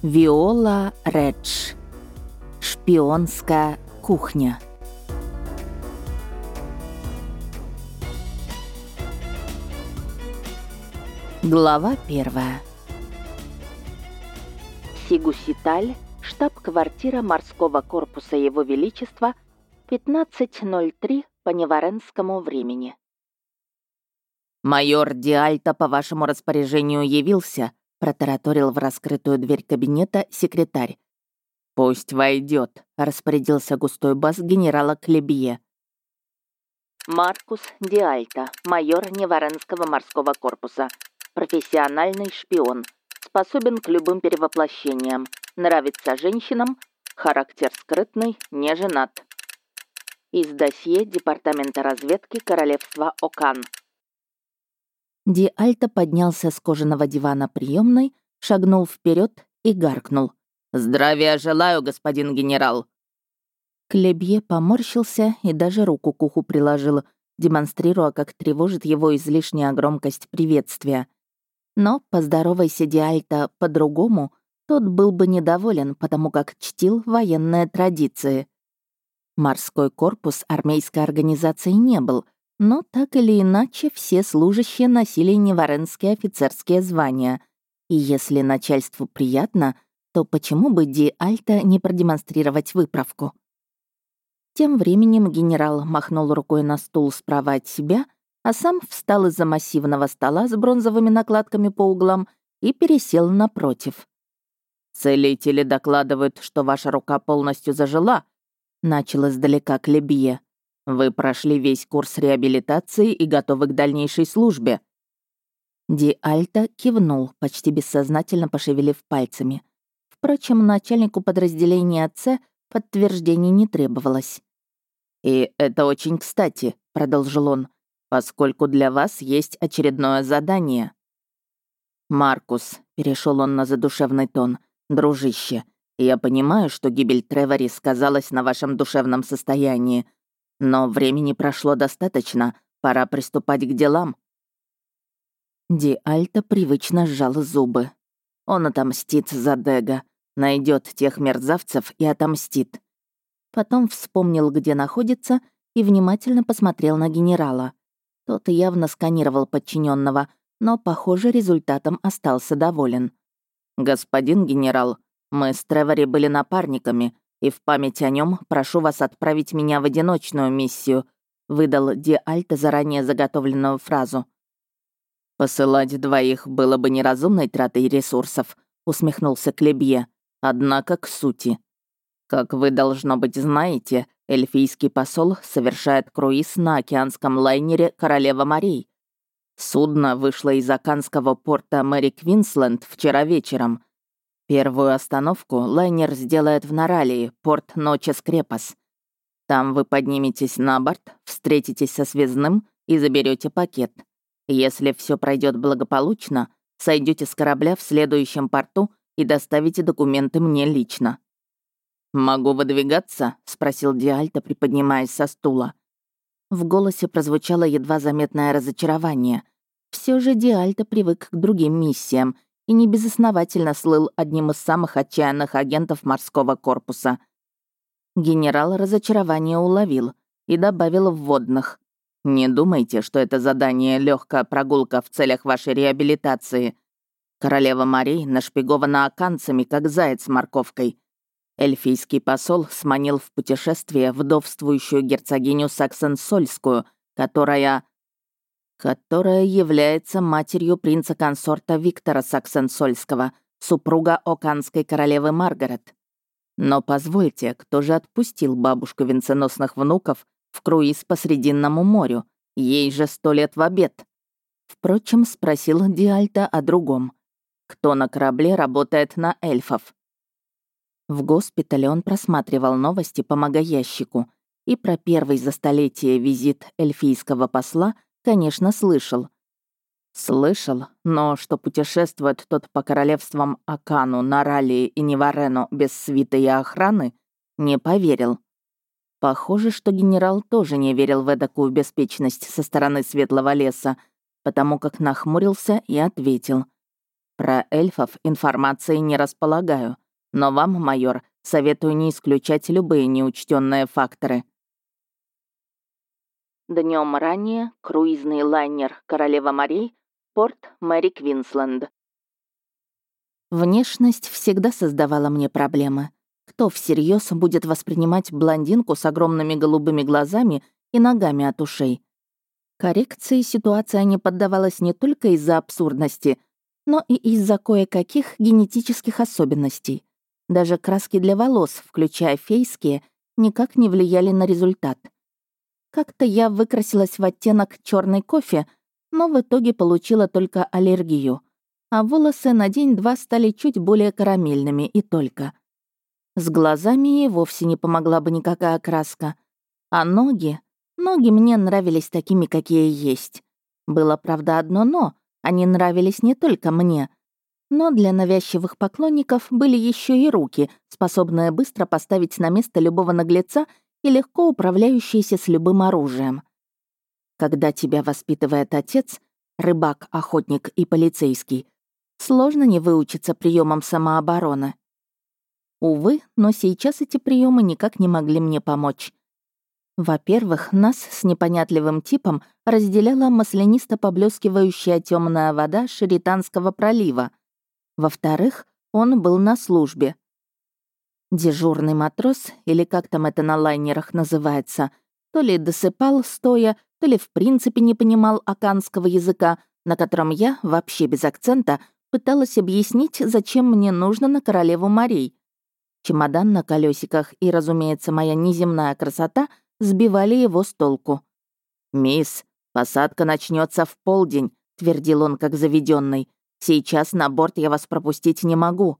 Виола Редж. Шпионская кухня. Глава 1. Сигуситаль, штаб-квартира морского корпуса Его Величества, 15:03 по неваренскому времени. «Майор Диальто по вашему распоряжению явился», — протараторил в раскрытую дверь кабинета секретарь. «Пусть войдет», — распорядился густой бас генерала Клебье. Маркус Диальто, майор Неваренского морского корпуса. Профессиональный шпион. Способен к любым перевоплощениям. Нравится женщинам. Характер скрытный, не женат. Из досье Департамента разведки Королевства Окан. Диальто поднялся с кожаного дивана приемной, шагнул вперед и гаркнул. «Здравия желаю, господин генерал!» Клебье поморщился и даже руку к уху приложил, демонстрируя, как тревожит его излишняя громкость приветствия. Но, поздоровайся Диальто по-другому, тот был бы недоволен, потому как чтил военные традиции. Морской корпус армейской организации не был, но так или иначе все служащие носили неваренские офицерские звания. И если начальству приятно, то почему бы Диальто не продемонстрировать выправку? Тем временем генерал махнул рукой на стул справа от себя, а сам встал из-за массивного стола с бронзовыми накладками по углам и пересел напротив. «Целители докладывают, что ваша рука полностью зажила», — начал издалека Клебье. «Вы прошли весь курс реабилитации и готовы к дальнейшей службе». Диальто кивнул, почти бессознательно пошевелив пальцами. Впрочем, начальнику подразделения С подтверждений не требовалось. «И это очень кстати», — продолжил он, «поскольку для вас есть очередное задание». «Маркус», — перешел он на задушевный тон, «дружище, я понимаю, что гибель Тревори сказалась на вашем душевном состоянии, но времени прошло достаточно, пора приступать к делам». Диальто привычно сжал зубы. Он отомстит за Дега, найдет тех мерзавцев и отомстит. Потом вспомнил, где находится, и внимательно посмотрел на генерала. Тот явно сканировал подчиненного, но, похоже, результатом остался доволен. «Господин генерал, мы с Тревори были напарниками, и в память о нем прошу вас отправить меня в одиночную миссию», выдал Диальто заранее заготовленную фразу. «Посылать двоих было бы неразумной тратой ресурсов», усмехнулся Клебье. «Однако к сути. Как вы, должно быть, знаете, эльфийский посол совершает круиз на океанском лайнере «Королева морей». Судно вышло из оканского порта Мэри Квинсленд вчера вечером. Первую остановку лайнер сделает в Наралии, порт Ночес-Крепос. Там вы подниметесь на борт, встретитесь со связным и заберете пакет. Если все пройдет благополучно, сойдете с корабля в следующем порту и доставите документы мне лично». «Могу выдвигаться?» — спросил Диальто, приподнимаясь со стула. В голосе прозвучало едва заметное разочарование. Все же Диальто привык к другим миссиям и небезосновательно слыл одним из самых отчаянных агентов морского корпуса. Генерал разочарование уловил и добавил вводных. «Не думайте, что это задание — легкая прогулка в целях вашей реабилитации. Королева морей нашпигована оканцами, как заяц морковкой. Эльфийский посол сманил в путешествие вдовствующую герцогиню Саксен-Сольскую, которая является матерью принца-консорта Виктора Саксен-Сольского, супруга оканской королевы Маргарет. Но позвольте, кто же отпустил бабушку венценосных внуков в круиз по Срединному морю? Ей же 100 лет в обед». Впрочем, спросил Диальто о другом. Кто на корабле работает на эльфов? В госпитале он просматривал новости по многоящику и про первый за столетие визит эльфийского посла, конечно, слышал. Слышал, но что путешествует тот по королевствам Акану, Наралии и Неварену без свиты и охраны, не поверил. Похоже, что генерал тоже не верил в эдакую беспечность со стороны Светлого леса, потому как нахмурился и ответил. Про эльфов информации не располагаю, но вам, майор, советую не исключать любые неучтенные факторы. Днем ранее круизный лайнер «Королева морей», порт Мэри Квинсленд. Внешность всегда создавала мне проблемы. Кто всерьез будет воспринимать блондинку с огромными голубыми глазами и ногами от ушей? Коррекции ситуация не поддавалась не только из-за абсурдности, но и из-за кое-каких генетических особенностей. Даже краски для волос, включая фейские, никак не влияли на результат. Как-то я выкрасилась в оттенок черный кофе, но в итоге получила только аллергию, а волосы на день-два стали чуть более карамельными и только. С глазами и вовсе не помогла бы никакая краска. А ноги? Ноги мне нравились такими, какие есть. Было, правда, одно «но». Они нравились не только мне. Но для навязчивых поклонников были еще и руки, способные быстро поставить на место любого наглеца и легко управляющиеся с любым оружием. Когда тебя воспитывает отец, рыбак, охотник и полицейский, сложно не выучиться приемам самообороны. Увы, но сейчас эти приемы никак не могли мне помочь. Во-первых, нас с непонятливым типом разделяла маслянисто поблескивающая темная вода Шеританского пролива. Во-вторых, он был на службе. Дежурный матрос, или как там это на лайнерах называется, то ли досыпал стоя, то ли в принципе не понимал аканского языка, на котором я, вообще без акцента, пыталась объяснить, зачем мне нужно на Королеву морей. Чемодан на колесиках и, разумеется, моя неземная красота сбивали его с толку. «Мисс, посадка начнется в полдень», — твердил он как заведенный. «Сейчас на борт я вас пропустить не могу».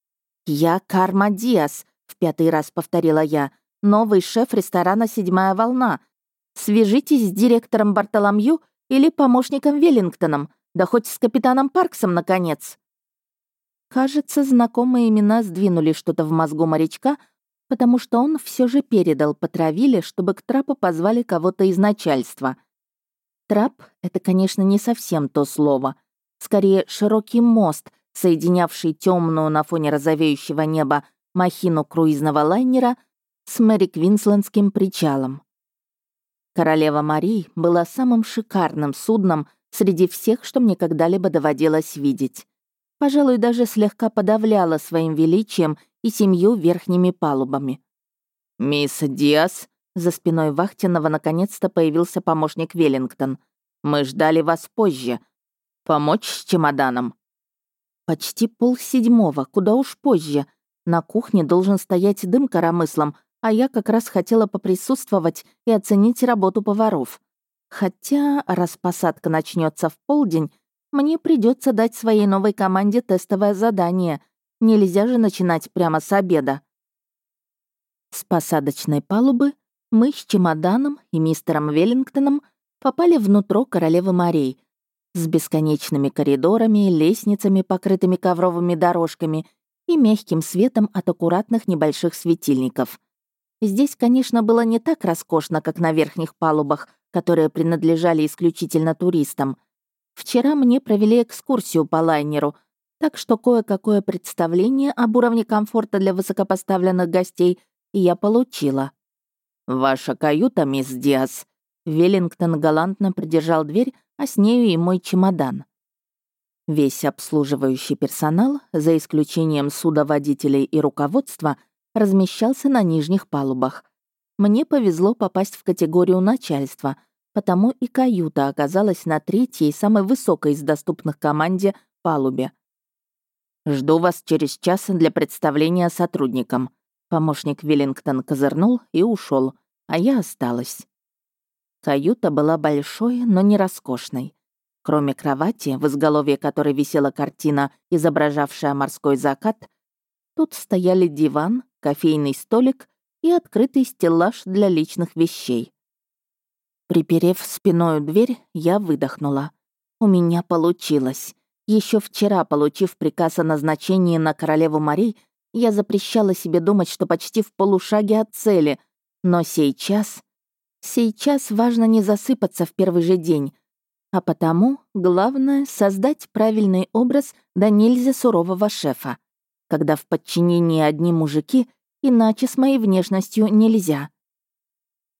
«Я Карма Диас», — в 5-й раз повторила я, «новый шеф ресторана «Седьмая волна». Свяжитесь с директором Бартоломью или помощником Веллингтоном, да хоть с капитаном Парксом, наконец». Кажется, знакомые имена сдвинули что-то в мозгу морячка, потому что он все же передал по Травиле, чтобы к трапу позвали кого-то из начальства. Трап — это, конечно, не совсем то слово. Скорее, широкий мост, соединявший темную на фоне розовеющего неба махину круизного лайнера с Мэри Квинслендским причалом. «Королева морей» была самым шикарным судном среди всех, что мне когда-либо доводилось видеть. Пожалуй, даже слегка подавляла своим величием и 7 верхними палубами. «Мисс Диас», за спиной вахтенного наконец-то появился помощник Веллингтон. «Мы ждали вас позже. Помочь с чемоданом?» Почти 6:30, куда уж позже. На кухне должен стоять дым коромыслом, а я как раз хотела поприсутствовать и оценить работу поваров. Хотя, раз посадка начнется в полдень, мне придется дать своей новой команде тестовое задание. Нельзя же начинать прямо с обеда. С посадочной палубы мы с чемоданом и мистером Веллингтоном попали внутрь Королевы морей с бесконечными коридорами, лестницами, покрытыми ковровыми дорожками и мягким светом от аккуратных небольших светильников. Здесь, конечно, было не так роскошно, как на верхних палубах, которые принадлежали исключительно туристам. Вчера мне провели экскурсию по лайнеру, так что кое-какое представление об уровне комфорта для высокопоставленных гостей я получила. «Ваша каюта, мисс Диас». Веллингтон галантно придержал дверь, а с нею и мой чемодан. Весь обслуживающий персонал, за исключением судоводителей и руководства, размещался на нижних палубах. Мне повезло попасть в категорию начальства, потому и каюта оказалась на 3-й, самой высокой из доступных команде, палубе. «Жду вас через час для представления сотрудникам». Помощник Веллингтон козырнул и ушел, а я осталась. Каюта была большой, но не роскошной. Кроме кровати, в изголовье которой висела картина, изображавшая морской закат, тут стояли диван, кофейный столик и открытый стеллаж для личных вещей. Приперев спиною дверь, я выдохнула. У меня получилось. Еще вчера, получив приказ о назначении на Королеву морей, я запрещала себе думать, что почти в полушаге от цели. Но сейчас важно не засыпаться в первый же день. А потому главное — создать правильный образ да нельзя сурового шефа. Когда в подчинении одни мужики, иначе с моей внешностью нельзя.